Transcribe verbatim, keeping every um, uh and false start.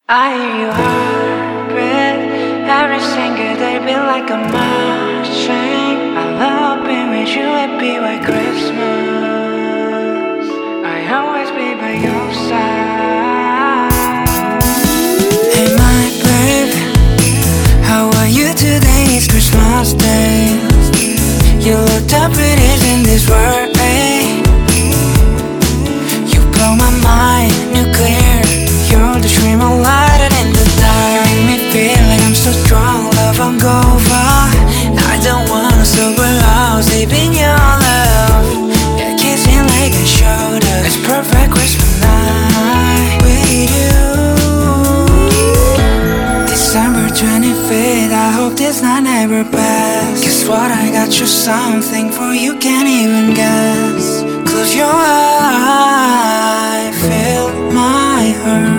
I hear you heartbeat every single day, be like a marching. I love being with you, happy white Christmas. I always be by your side. Hey my babe, how are you today? It's Christmas Day. You look the prettiest in this world, eh? You blow my mind, nuclear. You're the dream of light in the dark. You make me feel like I'm so strong, love on go far. I don't wanna sober out, saving your love. Yeah, kissing like a shoulder. It's perfect Christmas night with you. December twenty-fifth, I hope this night never pass. Guess what, I got you something for you can't even guess. Close your eyes, feel my heart.